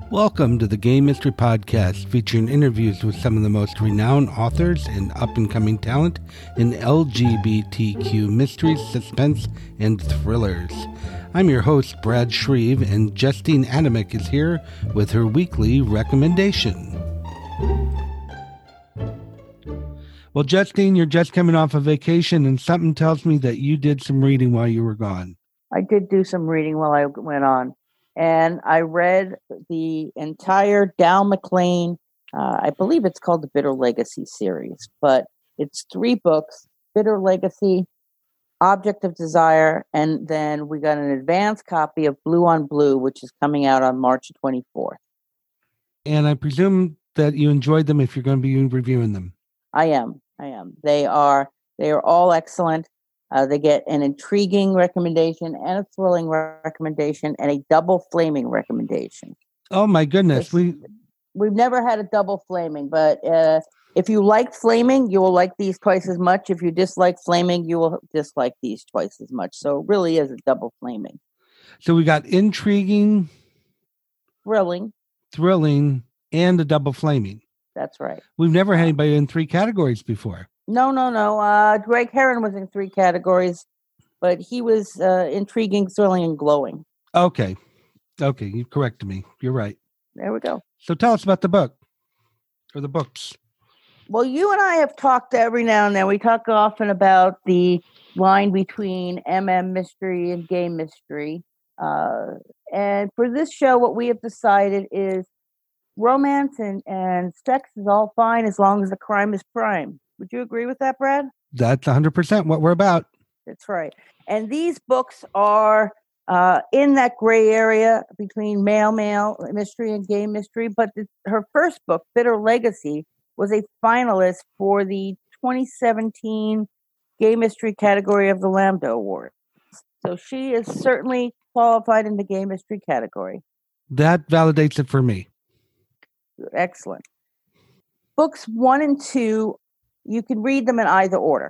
Welcome to the Game Mystery Podcast, featuring interviews with some of the most renowned authors and up-and-coming talent in LGBTQ mysteries, suspense, and thrillers. I'm your host, Brad Shreve, and Justine Adamek is here with her weekly recommendation. Well, Justine, you're just coming off a vacation, and something tells me that you did some reading while you were gone. I did do some reading while I went on. And I read the entire Dal McLean, I believe it's called the Bitter Legacy series, but it's 3 books, Bitter Legacy, Object of Desire, and then we got an advanced copy of Blue on Blue, which is coming out on March 24th. And I presume that you enjoyed them if you're going to be reviewing them. I am. They are all excellent. They get an intriguing recommendation and a thrilling recommendation and a double flaming recommendation. Oh my goodness. We've never had a double flaming, but if you like flaming, you will like these twice as much. If you dislike flaming, you will dislike these twice as much. So it really is a double flaming. So we got intriguing, thrilling, and a double flaming. That's right. We've never had anybody in 3 categories before. No. Greg Herron was in 3 categories, but he was intriguing, thrilling, and glowing. Okay, you corrected me. You're right. There we go. So tell us about the book, or the books. Well, you and I have talked every now and then. We talk often about the line between mystery and gay mystery. And for this show, what we have decided is romance and sex is all fine as long as the crime is crime. Would you agree with that, Brad? That's 100% what we're about. That's right. And these books are in that gray area between male mystery and gay mystery. But her first book, Bitter Legacy, was a finalist for the 2017 Gay Mystery category of the Lambda Award. So she is certainly qualified in the gay mystery category. That validates it for me. Excellent. Books 1 and 2, you can read them in either order.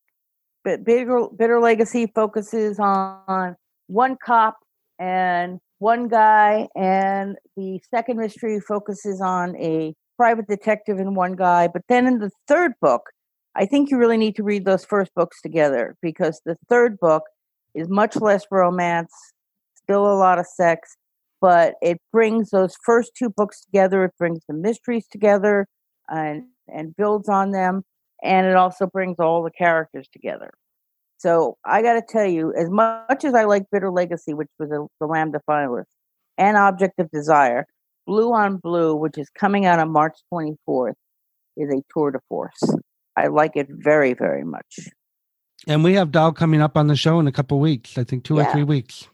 But Bitter Legacy focuses on one cop and one guy, and the second mystery focuses on a private detective and one guy. But then in the third book, I think you really need to read those first books together, because the third book is much less romance, still a lot of sex, but it brings those first 2 books together. It brings the mysteries together and builds on them. And it also brings all the characters together. So I got to tell you, as much as I like Bitter Legacy, which was the Lambda finalist, and Object of Desire, Blue on Blue, which is coming out on March 24th, is a tour de force. I like it very, very much. And we have Dal coming up on the show in a couple of weeks. I think 2 or 3 weeks.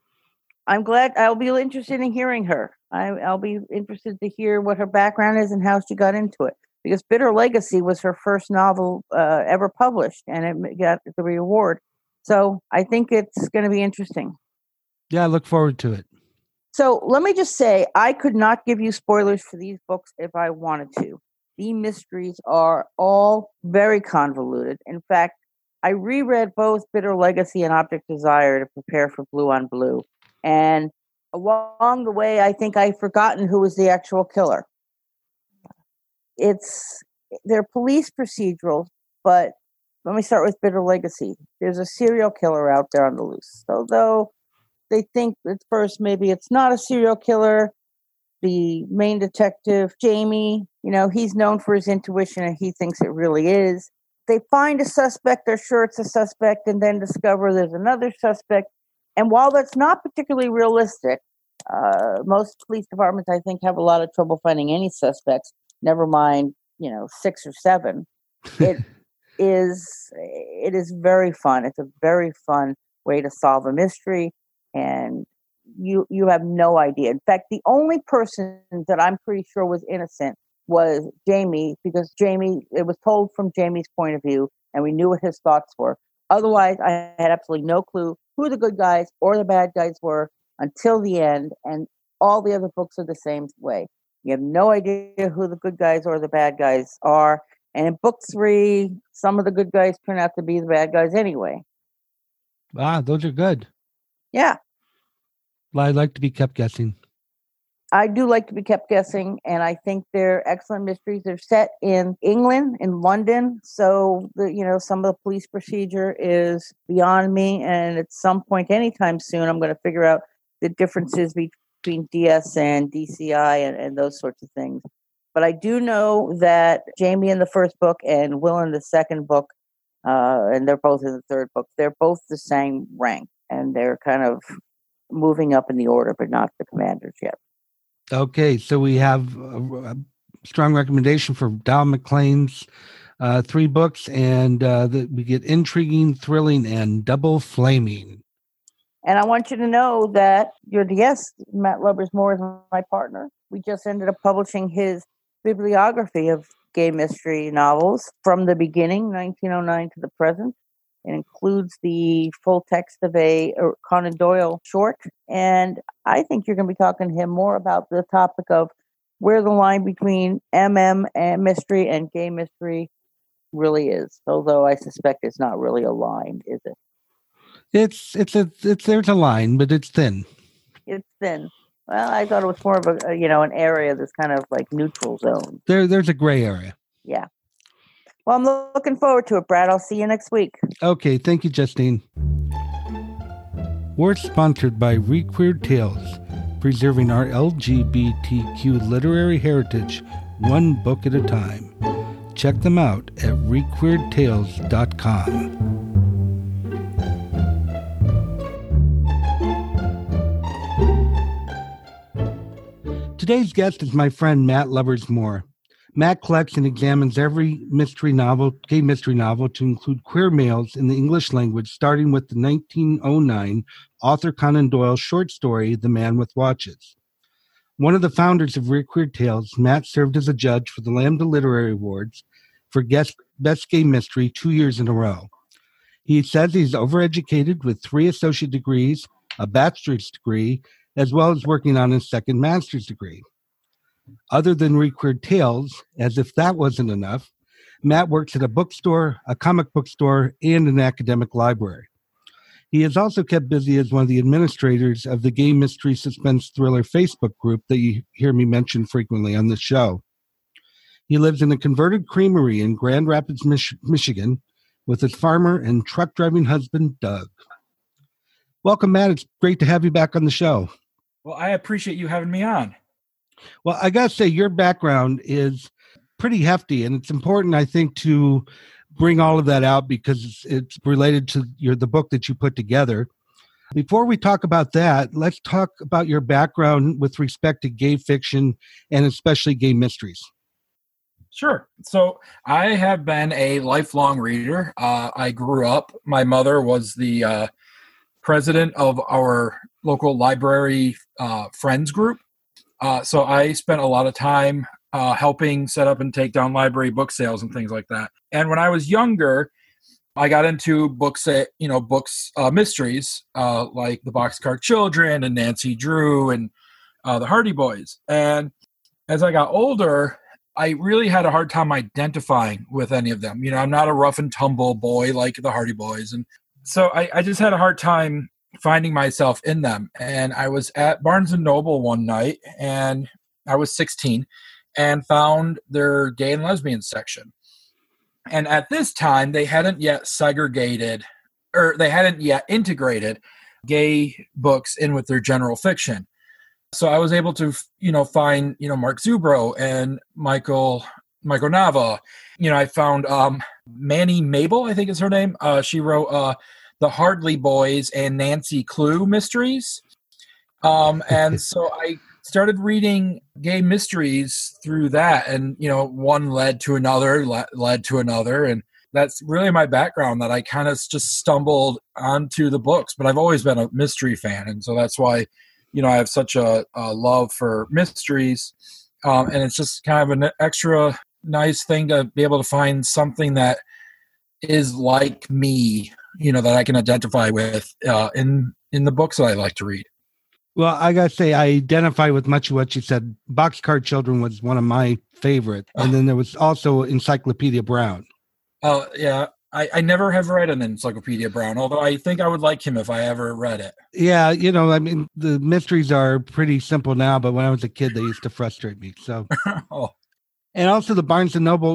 I'm glad. I'll be interested in hearing her. I'll be interested to hear what her background is and how she got into it. Because Bitter Legacy was her first novel ever published, and it got the award. So I think it's going to be interesting. Yeah, I look forward to it. So let me just say, I could not give you spoilers for these books if I wanted to. The mysteries are all very convoluted. In fact, I reread both Bitter Legacy and Object Desire to prepare for Blue on Blue. And along the way, I think I've forgotten who was the actual killer. They're police procedurals, but let me start with Bitter Legacy. There's a serial killer out there on the loose. So though they think at first maybe it's not a serial killer, the main detective, Jamie, he's known for his intuition and he thinks it really is. They find a suspect, they're sure it's a suspect, and then discover there's another suspect. And while that's not particularly realistic, most police departments, I think, have a lot of trouble finding any suspects. Never mind, 6 or 7. It is very fun. It's a very fun way to solve a mystery, and you have no idea. In fact, the only person that I'm pretty sure was innocent was Jamie, because it was told from Jamie's point of view, and we knew what his thoughts were. Otherwise, I had absolutely no clue who the good guys or the bad guys were until the end, and all the other books are the same way. You have no idea who the good guys or the bad guys are. And in book 3, some of the good guys turn out to be the bad guys anyway. Ah, those are good. Yeah. Well, I like to be kept guessing. I do like to be kept guessing, and I think they're excellent mysteries. They're set in England, in London, so some of the police procedure is beyond me. And at some point, anytime soon, I'm going to figure out the differences between DS and DCI and those sorts of things. But I do know that Jamie in the first book and Will in the second book, and they're both in the third book, they're both the same rank, and they're kind of moving up in the order, but not the commanders yet. Okay, so we have a strong recommendation for Don McLean's 3 books, and we get Intriguing, Thrilling, and Double Flaming. And I want you to know that your guest, Matt Loversmore, is my partner. We just ended up publishing his bibliography of gay mystery novels from the beginning, 1909 to the present. It includes the full text of a Conan Doyle short. And I think you're going to be talking to him more about the topic of where the line between MM and mystery and gay mystery really is. Although I suspect it's not really a line, is it? There's a line, but it's thin. It's thin. Well, I thought it was more of an area that's kind of like neutral zone. There's a gray area. Yeah. Well, I'm looking forward to it, Brad. I'll see you next week. Okay. Thank you, Justine. We're sponsored by Requeered Tales, preserving our LGBTQ literary heritage one book at a time. Check them out at requeeredtales.com. Today's guest is my friend Matt Loversmore. Matt collects and examines every gay mystery novel to include queer males in the English language, starting with the 1909 Arthur Conan Doyle short story, The Man with Watches. One of the founders of Requeered Tales, Matt served as a judge for the Lambda Literary Awards for Best Gay Mystery 2 years in a row. He says he's overeducated with 3 associate degrees, a bachelor's degree, as well as working on his second master's degree. Other than Requeered Tales, as if that wasn't enough, Matt works at a bookstore, a comic book store, and an academic library. He is also kept busy as one of the administrators of the Gay Mystery Suspense Thriller Facebook group that you hear me mention frequently on this show. He lives in a converted creamery in Grand Rapids, Michigan, with his farmer and truck-driving husband, Doug. Welcome, Matt. It's great to have you back on the show. Well, I appreciate you having me on. Well, I got to say, your background is pretty hefty, and it's important, I think, to bring all of that out because it's related to the book that you put together. Before we talk about that, let's talk about your background with respect to gay fiction and especially gay mysteries. Sure. So I have been a lifelong reader. I grew up, my mother was the president of our local library friends group. So I spent a lot of time helping set up and take down library book sales and things like that. And when I was younger, I got into books, mysteries, like the Boxcar Children and Nancy Drew and the Hardy Boys. And as I got older, I really had a hard time identifying with any of them. I'm not a rough and tumble boy like the Hardy Boys. And so I just had a hard time finding myself in them. And I was at Barnes & Noble one night, and I was 16, and found their gay and lesbian section. And at this time, they hadn't yet integrated gay books in with their general fiction. So I was able to, find, Mark Zubro and Michael Nava. I found Manny Mabel, I think is her name. She wrote the Hardley Boys and Nancy Clue mysteries. And so I started reading gay mysteries through that. And, one led to another. And that's really my background, that I kind of just stumbled onto the books. But I've always been a mystery fan. And so that's why, I have such a love for mysteries. And it's just kind of an extra nice thing to be able to find something that is like me, that I can identify with in the books that I like to read. Well, I got to say, I identify with much of what you said. Boxcar Children was one of my favorites. And then there was also Encyclopedia Brown. Oh, yeah. I never have read an Encyclopedia Brown, although I think I would like him if I ever read it. Yeah, I mean, the mysteries are pretty simple now, but when I was a kid, they used to frustrate me. So, Oh, and also the Barnes and Noble,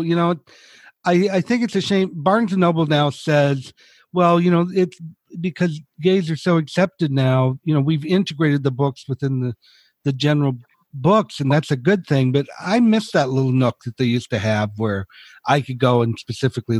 I think it's a shame. Barnes and Noble now says, well, it's because gays are so accepted now, we've integrated the books within the general books, and that's a good thing. But I miss that little nook that they used to have where I could go and specifically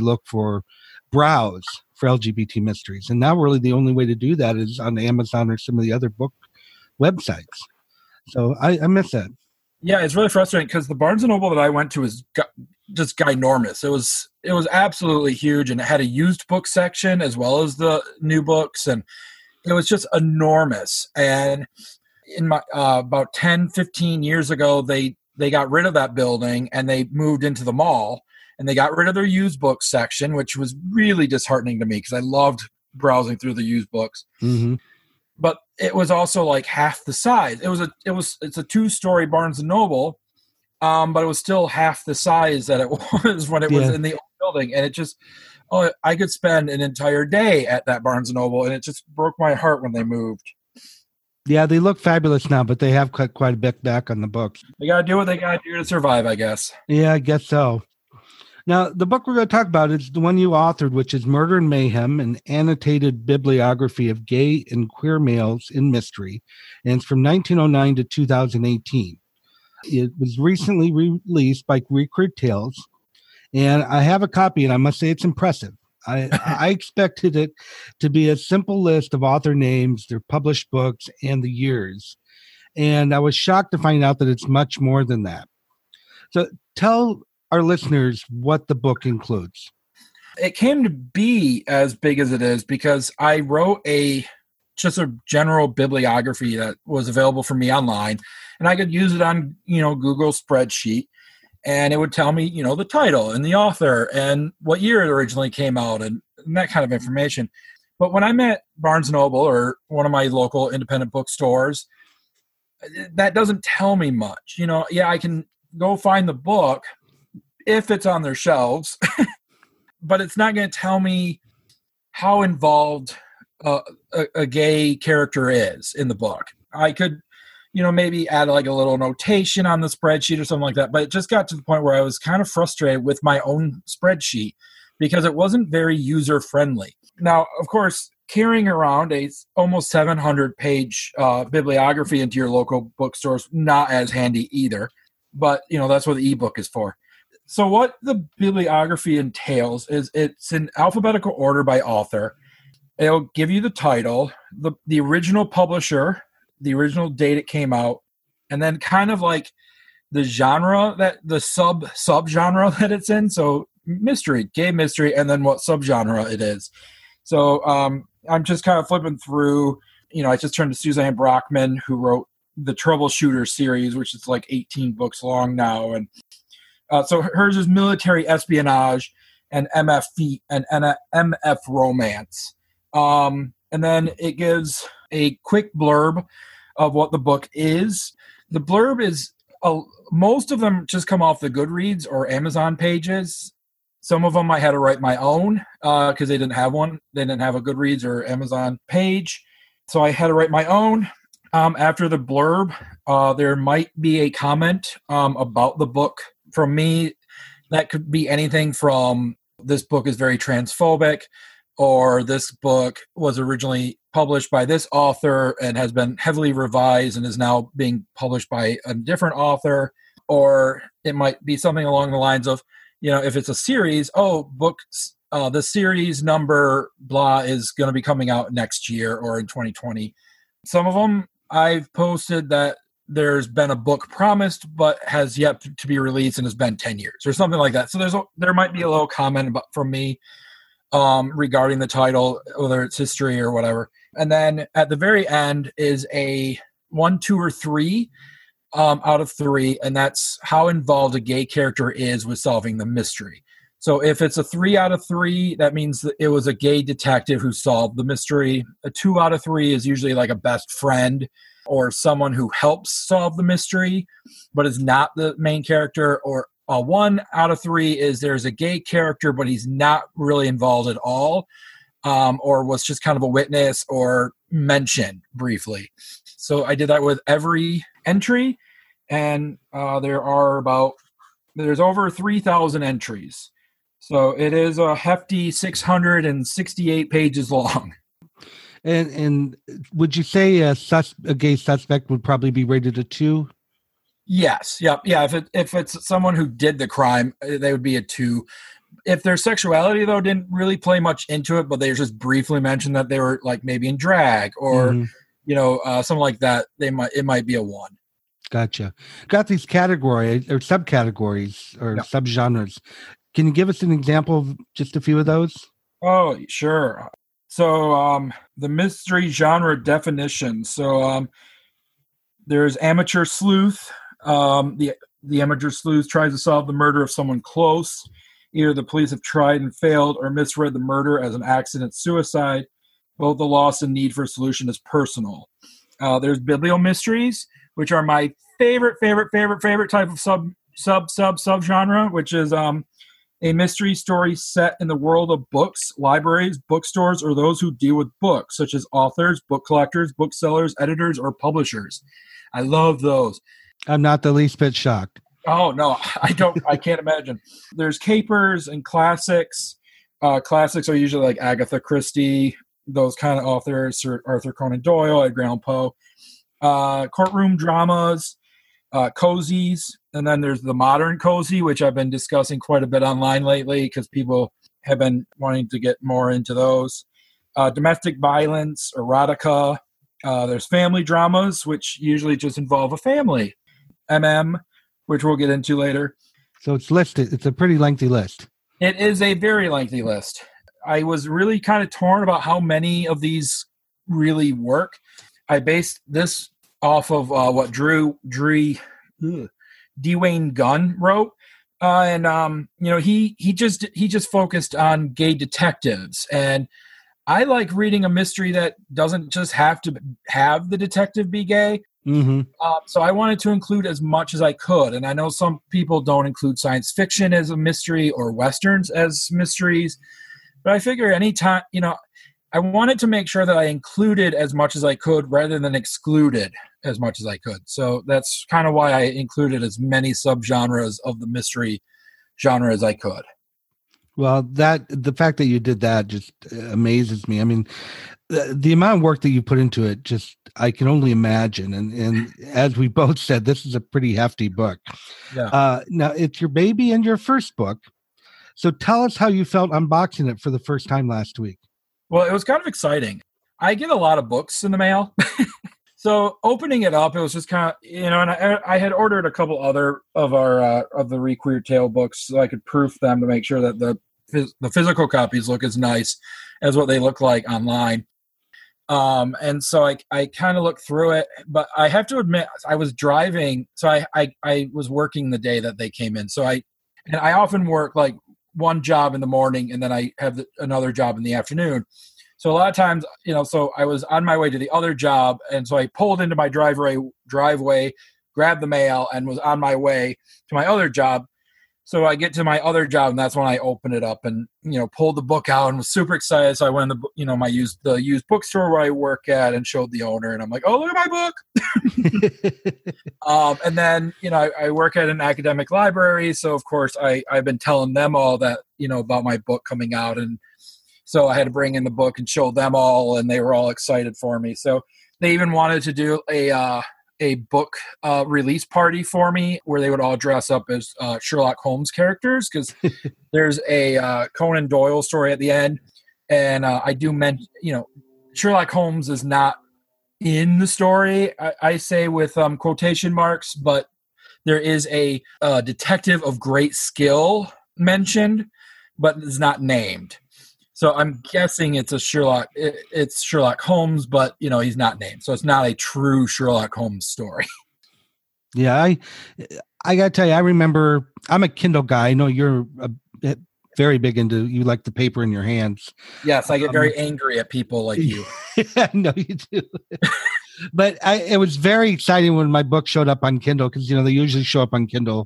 browse for LGBT mysteries. And now really the only way to do that is on Amazon or some of the other book websites. So I miss that. yeah, it's really frustrating because the Barnes and Noble that I went to is just ginormous. It was absolutely huge, and it had a used book section as well as the new books, and it was just enormous. And in my about 10, 15 years ago, they got rid of that building and they moved into the mall, and they got rid of their used book section, which was really disheartening to me because I loved browsing through the used books. Mm-hmm. But it was also like half the size. It's a 2-story Barnes and Noble, but it was still half the size that it was when it was in the old building. And it just, I could spend an entire day at that Barnes and Noble, and it just broke my heart when they moved. Yeah, they look fabulous now, but they have cut quite a bit back on the books. They got to do what they got to do to survive, I guess. Yeah, I guess so. Now, the book we're going to talk about is the one you authored, which is Murder and Mayhem, an annotated bibliography of gay and queer males in mystery. And it's from 1909 to 2018. It was recently released by Recruit Tales. And I have a copy, and I must say it's impressive. I expected it to be a simple list of author names, their published books, and the years. And I was shocked to find out that it's much more than that. So tell our listeners what the book includes. It came to be as big as it is because I wrote just a general bibliography that was available for me online, and I could use it on, Google spreadsheet, and it would tell me, the title and the author and what year it originally came out and that kind of information. But when I'm at Barnes & Noble or one of my local independent bookstores, that doesn't tell me much. I can go find the book if it's on their shelves, but it's not going to tell me how involved a gay character is in the book. I could, maybe add like a little notation on the spreadsheet or something like that, but it just got to the point where I was kind of frustrated with my own spreadsheet because it wasn't very user-friendly. Now, of course, carrying around a almost 700-page bibliography into your local bookstore is not as handy either, but, that's what the ebook is for. So what the bibliography entails is it's in alphabetical order by author. It'll give you the title, the original publisher, the original date it came out, and then kind of like the genre, that the subgenre that it's in. So mystery, gay mystery, and then what subgenre it is. So I'm just kind of flipping through. I just turned to Suzanne Brockman, who wrote the Troubleshooter series, which is like 18 books long now, and so hers is military espionage and MF romance. And then it gives a quick blurb of what the book is. The blurb is, most of them just come off the Goodreads or Amazon pages. Some of them I had to write my own because they didn't have one. They didn't have a Goodreads or Amazon page. So I had to write my own. After the blurb, there might be a comment about the book from me. That could be anything from this book is very transphobic, or this book was originally published by this author and has been heavily revised and is now being published by a different author. Or it might be something along the lines of, if it's a series, the series number blah is going to be coming out next year or in 2020. Some of them I've posted that there's been a book promised but has yet to be released and has been 10 years or something like that. So there might be a little comment from me regarding the title, whether it's history or whatever. And then at the very end is a 1, 2, or 3 out of 3, and that's how involved a gay character is with solving the mystery. So if it's a 3 out of 3, that means that it was a gay detective who solved the mystery. A 2 out of 3 is usually like a best friend or someone who helps solve the mystery but is not the main character. Or 1 out of 3 is there's a gay character, but he's not really involved at all, or was just kind of a witness or mentioned briefly. So I did that with every entry, and there's over 3,000 entries. So it is a hefty 668 pages long. And would you say a gay suspect would probably be rated a 2? Yes. Yep. Yeah. If it's someone who did the crime, they would be a 2. If their sexuality, though, didn't really play much into it, but they just briefly mentioned that they were like maybe in drag or, something like that, it might be a 1. Gotcha. Got these categories or subcategories or subgenres. Can you give us an example of just a few of those? Oh, sure. So the mystery genre definition. So there's amateur sleuth. The amateur sleuth tries to solve the murder of someone close. Either the police have tried and failed or misread the murder as an accident suicide. Both the loss and need for a solution is personal. There's bibliomysteries, which are my favorite type of subgenre, which is a mystery story set in the world of books, libraries, bookstores, or those who deal with books, such as authors, book collectors, booksellers, editors, or publishers. I love those. I'm not the least bit shocked. Oh, no, I can't imagine. There's capers and classics. Classics are usually like Agatha Christie, those kind of authors, Sir Arthur Conan Doyle, Edgar Allan Poe. Courtroom dramas, cozies, and then there's the modern cozy, which I've been discussing quite a bit online lately because people have been wanting to get more into those. Domestic violence, erotica. There's family dramas, which usually just involve a family. Which we'll get into later. So it's listed. It's a pretty lengthy list. It is a very lengthy list. I was really kind of torn about how many of these really work. I based this off of what Dwayne Gunn wrote, and he just focused on gay detectives, and I like reading a mystery that doesn't just have to have the detective be gay. Mm-hmm. So I wanted to include as much as I could, and I know some people don't include science fiction as a mystery or westerns as mysteries, but I figure anytime, I wanted to make sure that I included as much as I could rather than excluded as much as I could. So that's kind of why I included as many subgenres of the mystery genre as I could. Well, the fact that you did that just amazes me. I mean, the amount of work that you put into it, just I can only imagine. And as we both said, this is a pretty hefty book. Yeah. Now, it's your baby and your first book. So tell us how you felt unboxing it for the first time last week. Well, it was kind of exciting. I get a lot of books in the mail. So opening it up, it was just kind of, and I had ordered a couple other of of the Re-Queer Tale books so I could proof them to make sure that the physical copies look as nice as what they look like online. And so I kind of looked through it, but I have to admit I was driving. So I was working the day that they came in. So I often work like one job in the morning and then I have another job in the afternoon. So a lot of times, so I was on my way to the other job. And so I pulled into my driveway, grabbed the mail, and was on my way to my other job. So I get to my other job, and that's when I opened it up and, pulled the book out and was super excited. So I went to my used bookstore where I work at and showed the owner, and I'm like, oh, look at my book. And then, I work at an academic library. So of course I've been telling them all that, about my book coming out. And so I had to bring in the book and show them all, and they were all excited for me. So they even wanted to do a book release party for me where they would all dress up as Sherlock Holmes characters, because there's a Conan Doyle story at the end. And I do mention, Sherlock Holmes is not in the story, I say with quotation marks, but there is a detective of great skill mentioned, but is not named. So I'm guessing it's it's Sherlock Holmes, but he's not named. So it's not a true Sherlock Holmes story. Yeah, I got to tell you, I remember, I'm a Kindle guy. I know you're very big you like the paper in your hands. Yes, I get very angry at people like you. I know you do. But it was very exciting when my book showed up on Kindle, because they usually show up on Kindle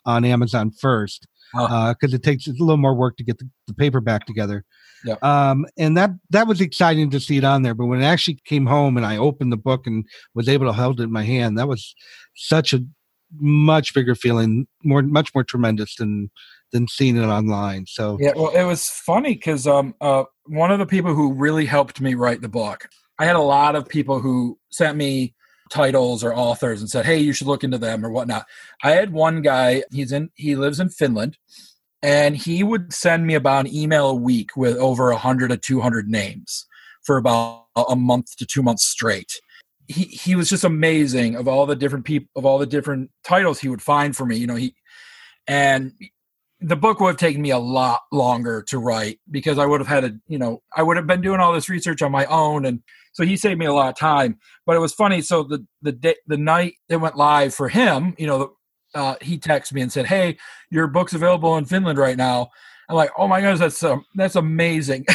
on Amazon first, because it takes a little more work to get the paperback together. Yeah. And that was exciting to see it on there. But when it actually came home and I opened the book and was able to hold it in my hand, that was such a much bigger feeling, much more tremendous than seeing it online. So yeah, well, it was funny because one of the people who really helped me write the book, I had a lot of people who sent me titles or authors and said, hey, you should look into them or whatnot. I had one guy, he lives in Finland, and he would send me about an email a week with over 100 to 200 names for about a month to 2 months straight. He was just amazing of all the different people, of all the different titles he would find for me. And the book would have taken me a lot longer to write because I would have had I would have been doing all this research on my own. And so he saved me a lot of time, but it was funny. So the night it went live for him, he texted me and said, hey, your book's available in Finland right now. I'm like, oh my gosh, that's amazing.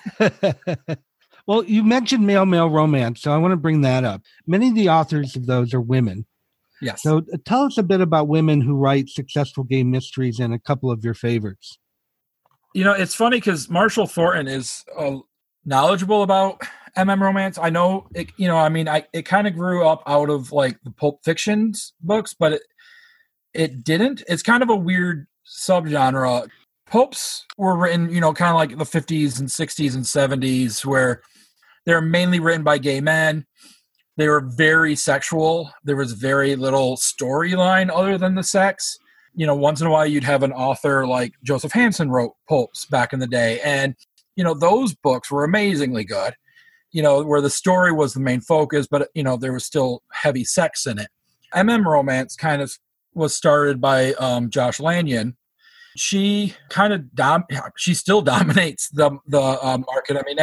Well, you mentioned male romance, so I want to bring that up. Many of the authors of those are women. Yes. So tell us a bit about women who write successful game mysteries and a couple of your favorites. It's funny because Marshall Thornton is knowledgeable about romance. I know it, it kind of grew up out of like the Pulp Fiction books, but it didn't. It's kind of a weird subgenre. Pulps were written, kind of like the 50s and 60s and 70s, where they're mainly written by gay men. They were very sexual. There was very little storyline other than the sex. Once in a while you'd have an author like Joseph Hansen wrote pulps back in the day. And, those books were amazingly good, where the story was the main focus, but, there was still heavy sex in it. romance kind of was started by Josh Lanyon. She kind of she still dominates the market. I mean,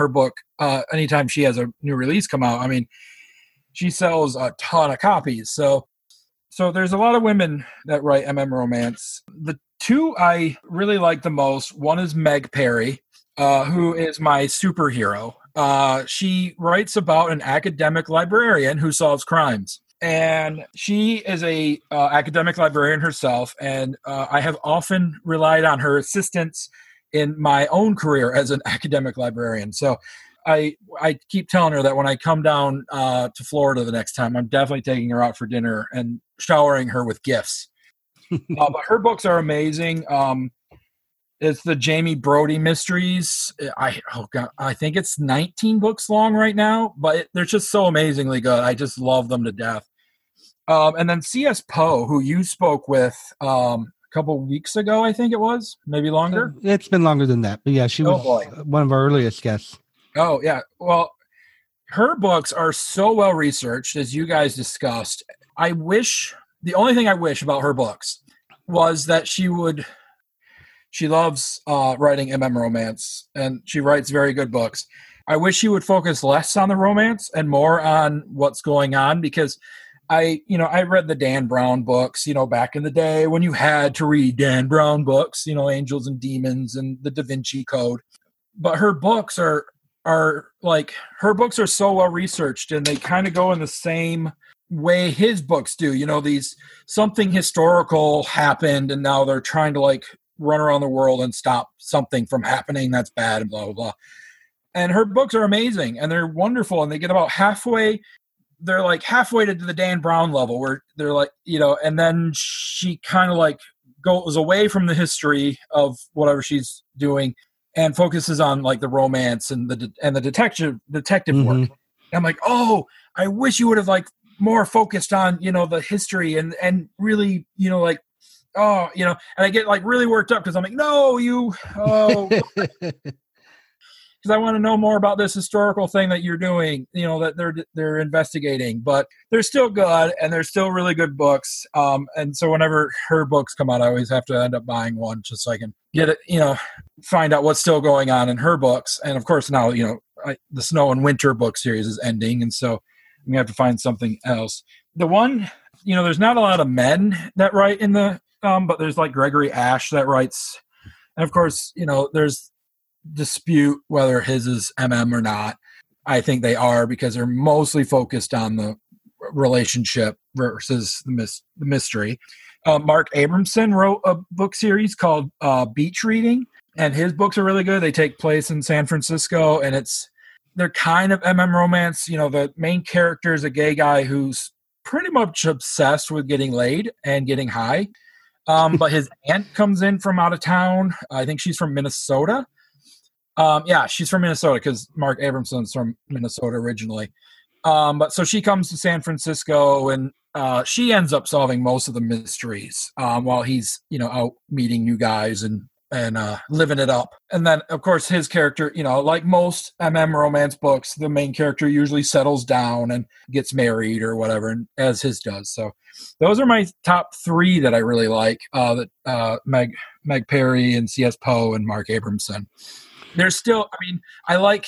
anytime she has a new release come out, she sells a ton of copies. So there's a lot of women that write romance. The two I really like the most, one is Meg Perry, who is my superhero. She writes about an academic librarian who solves crimes. And she is a academic librarian herself, and I have often relied on her assistance in my own career as an academic librarian. So I keep telling her that when I come down to Florida the next time, I'm definitely taking her out for dinner and showering her with gifts. But her books are amazing. It's the Jamie Brody mysteries. I think it's 19 books long right now, but they're just so amazingly good. I just love them to death. And then C.S. Poe, who you spoke with a couple weeks ago, I think it was, maybe longer. It's been longer than that, but yeah, she was one of our earliest guests. Oh yeah, well, her books are so well researched, as you guys discussed. The only thing I wish about her books was that she loves writing romance, and she writes very good books. I wish she would focus less on the romance and more on what's going on, because I read the Dan Brown books, back in the day when you had to read Dan Brown books, Angels and Demons and the Da Vinci Code. But her books are so well researched, and they kind of go in the same way his books do. Something historical happened, and now they're trying to run around the world and stop something from happening that's bad, and blah blah blah. And her books are amazing, and they're wonderful, and they get about halfway. They're halfway to the Dan Brown level, where they're and then she kind of goes away from the history of whatever she's doing and focuses on the romance and the detective work. And I'm like, oh, I wish you would have more focused on the history and really and I get really worked up because I'm like, no, because I want to know more about this historical thing that you're doing, that they're investigating. But they're still good, and they're still really good books. And so whenever her books come out, I always have to end up buying one just so I can get it, find out what's still going on in her books. And of course now, the Snow and Winter book series is ending, and so I'm going to have to find something else. The one, there's not a lot of men that write in the, but there's Gregory Ash that writes. And of course, there's dispute whether his is or not. I think they are, because they're mostly focused on the relationship versus the mystery. Mark Abramson wrote a book series called Beach Reading, and his books are really good. They take place in San Francisco, and they're kind of romance. The main character is a gay guy who's pretty much obsessed with getting laid and getting high. But his aunt comes in from out of town. I think she's from Minnesota. Yeah, she's from Minnesota because Mark Abramson's from Minnesota originally. But so she comes to San Francisco, and she ends up solving most of the mysteries while he's, out meeting new guys and living it up. And then, of course, his character, like most romance books, the main character usually settles down and gets married or whatever, and as his does. So those are my top 3 that I really like, Meg Perry and C.S. Poe and Mark Abramson. There's still, I like,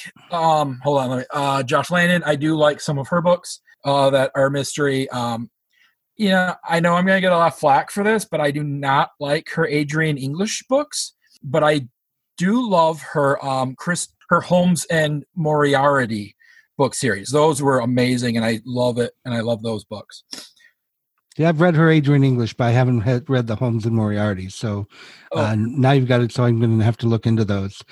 Josh Landon. I do like some of her books that are mystery. I know I'm going to get a lot of flack for this, but I do not like her Adrian English books. But I do love her her Holmes and Moriarty book series. Those were amazing, and I love it, and I love those books. Yeah, I've read her Adrian English, but I haven't read the Holmes and Moriarty. So now you've got it, so I'm going to have to look into those.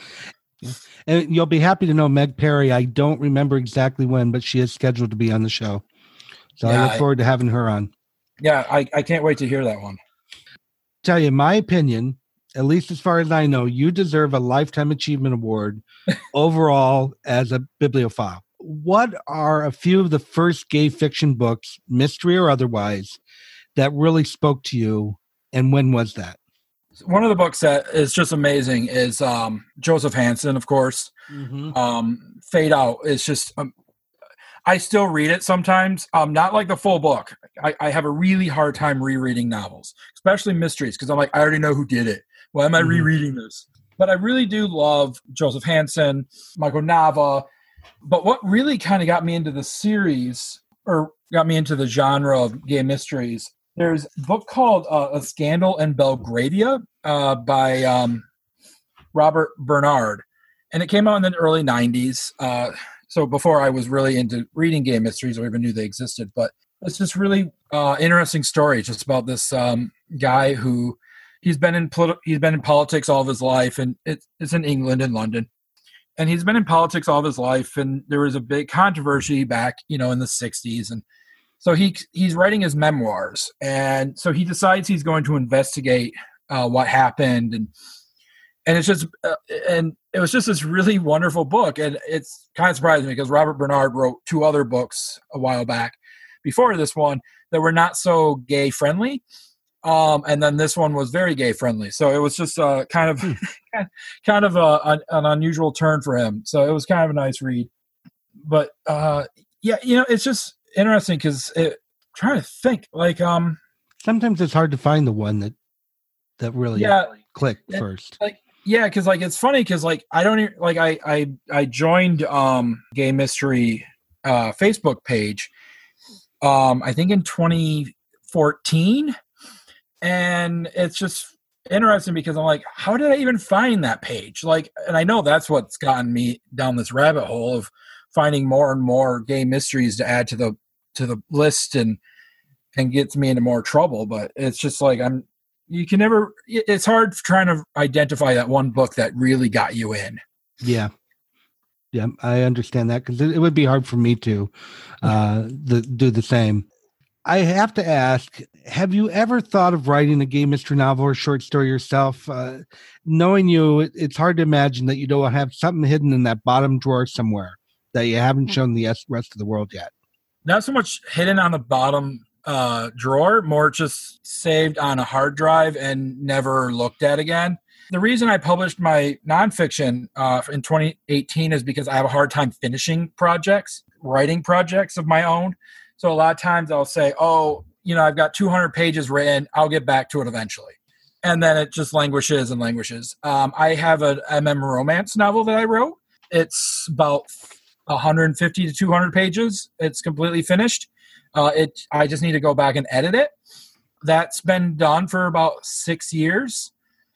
And you'll be happy to know Meg Perry, I don't remember exactly when, but she is scheduled to be on the show. So I look forward to having her on. Yeah, I can't wait to hear that one. Tell you, my opinion, at least as far as I know, you deserve a Lifetime Achievement Award overall as a bibliophile. What are a few of the first gay fiction books, mystery or otherwise, that really spoke to you, and when was that? One of the books that is just amazing is Joseph Hansen, of course. Mm-hmm. Fade Out is just I still read it sometimes. Not like the full book. I have a really hard time rereading novels, especially mysteries, because I'm like, I already know who did it. Why am I rereading this? But I really do love Joseph Hansen, Michael Nava. But what really kind of got me into the series, or got me into the genre of gay mysteries, there's a book called A Scandal in Belgravia by Robert Bernard. And it came out in the early 90s. So before I was really into reading gay mysteries or even knew they existed. But it's just really interesting story just about this guy who he's been in politics all of his life. And it's in England and London. And he's been in politics all of his life. And there was a big controversy back, in the 60s. And so he's writing his memoirs, and so he decides he's going to investigate what happened, and it's just and it was just this really wonderful book, and it's kind of surprising because Robert Bernard wrote 2 other books a while back before this one that were not so gay friendly, and then this one was very gay friendly. So it was just kind of an unusual turn for him. So it was kind of a nice read, but it's just interesting because trying to think sometimes it's hard to find the one that really clicked first. Because it's funny because I don't even, I joined Gay Mystery Facebook page I think in 2014, and it's just interesting because I'm like, how did I even find that page? And I know that's what's gotten me down this rabbit hole of finding more and more gay mysteries to add to the list and gets me into more trouble. But it's just it's hard trying to identify that one book that really got you in. Yeah, I understand that because it would be hard for me to do the same. I have to ask, have you ever thought of writing a gay mystery novel or short story yourself? Knowing you, it's hard to imagine that you don't have something hidden in that bottom drawer somewhere that you haven't shown the rest of the world yet. Not so much hidden on the bottom drawer, more just saved on a hard drive and never looked at again. The reason I published my nonfiction in 2018 is because I have a hard time finishing writing projects of my own. So a lot of times I'll say, I've got 200 pages written. I'll get back to it eventually. And then it just languishes and languishes. I have an romance novel that I wrote. It's about 150 to 200 pages. It's completely finished. I just need to go back and edit it. That's been done for about 6 years.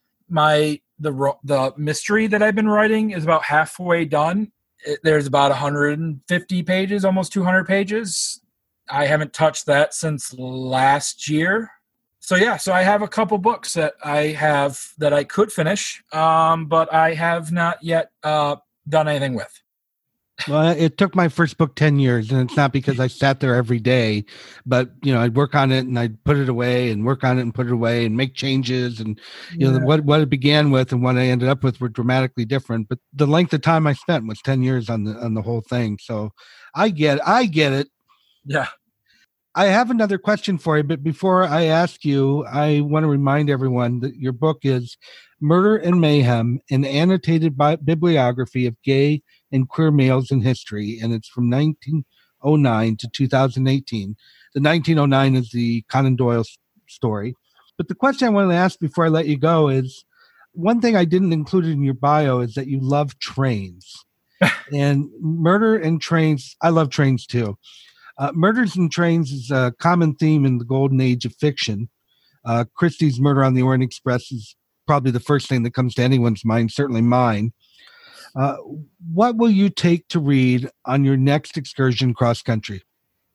The mystery that I've been writing is about halfway done. There's about 150 pages, almost 200 pages. I haven't touched that since last year. So yeah, so I have a couple books that I could finish, but I have not yet done anything with. Well, it took my first book 10 years, and it's not because I sat there every day, but, I'd work on it and I'd put it away and work on it and put it away and make changes. And, what it began with and what I ended up with were dramatically different. But the length of time I spent was 10 years on the whole thing. So I get it. Yeah. I have another question for you, but before I ask you, I want to remind everyone that your book is Murder and Mayhem, an annotated bibliography of gay and queer males in history, and it's from 1909 to 2018. The 1909 is the Conan Doyle story. But the question I want to ask before I let you go is, one thing I didn't include in your bio is that you love trains. And murder and trains, I love trains too. Murders and trains is a common theme in the golden age of fiction. Christie's Murder on the Orient Express is probably the first thing that comes to anyone's mind, certainly mine. What will you take to read on your next excursion cross country?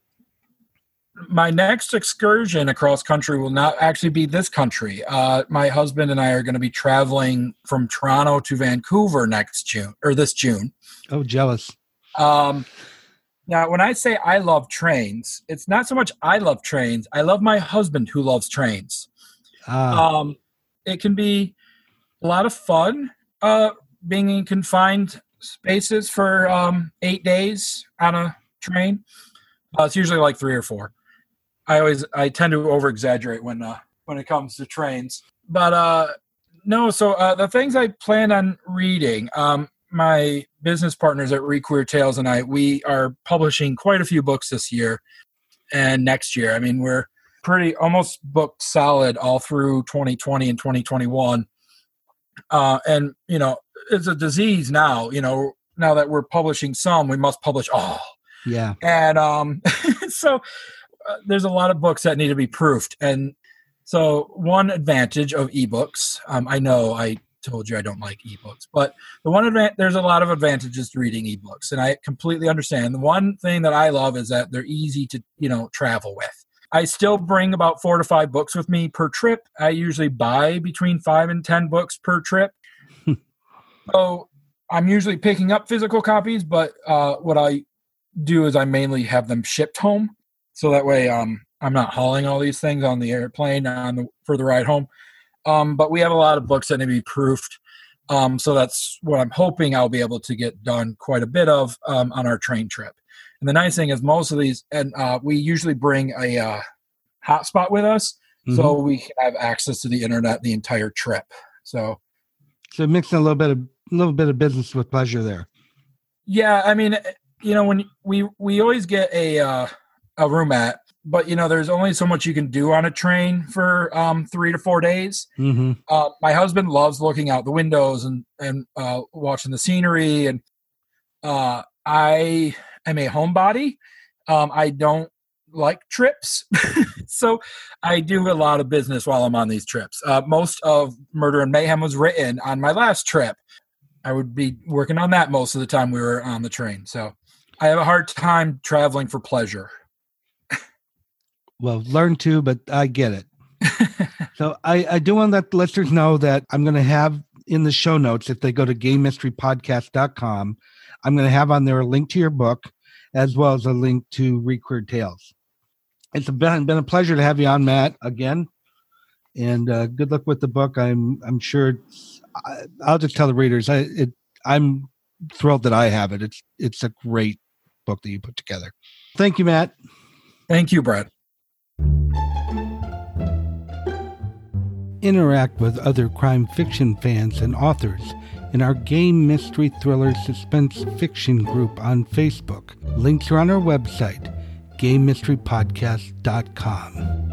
My next excursion across country will not actually be this country. My husband and I are going to be traveling from Toronto to Vancouver this June. Oh, jealous. Now, when I say I love trains, it's not so much I love trains. I love my husband who loves trains. It can be a lot of fun being in confined spaces for 8 days on a train. It's usually like 3 or 4. I tend to over-exaggerate when it comes to trains. But no, so the things I plan on reading, my business partners at Read Queer Tales and we are publishing quite a few books this year and next year. I mean, we're pretty almost booked solid all through 2020 and 2021. And, it's a disease now, now that we're publishing some, we must publish all. Yeah. And so there's a lot of books that need to be proofed. And so one advantage of ebooks, I know I told you I don't like ebooks, but there's a lot of advantages to reading ebooks, and I completely understand. The one thing that I love is that they're easy to travel with. I still bring about 4 to 5 books with me per trip. I usually buy between 5 and 10 books per trip. So I'm usually picking up physical copies, but what I do is I mainly have them shipped home, so that way I'm not hauling all these things on the airplane for the ride home. But we have a lot of books that need to be proofed. So that's what I'm hoping I'll be able to get done quite a bit of on our train trip. And the nice thing is most of these, and we usually bring a hotspot with us, so we can have access to the internet the entire trip. So mixing a little bit of business with pleasure there. Yeah, I mean, when we always get a roomette, but there's only so much you can do on a train for 3 to 4 days. Mm-hmm. My husband loves looking out the windows and watching the scenery, and I am a homebody. I don't like trips, so I do a lot of business while I'm on these trips. Most of Murder and Mayhem was written on my last trip. I would be working on that most of the time we were on the train. So I have a hard time traveling for pleasure. Well, learn to, but I get it. So I do want to let the listeners know that I'm going to have in the show notes, if they go to gaymysterypodcast.com, I'm going to have on there a link to your book, as well as a link to Read Queer Tales. It's been a pleasure to have you on, Matt, again. And good luck with the book. I'm sure I'll just tell the readers, I'm thrilled that I have it. It's a great book that you put together. Thank you, Matt. Thank you, Brad. Interact with other crime fiction fans and authors in our Game Mystery Thriller Suspense Fiction group on Facebook. Links are on our website, GameMysteryPodcast.com.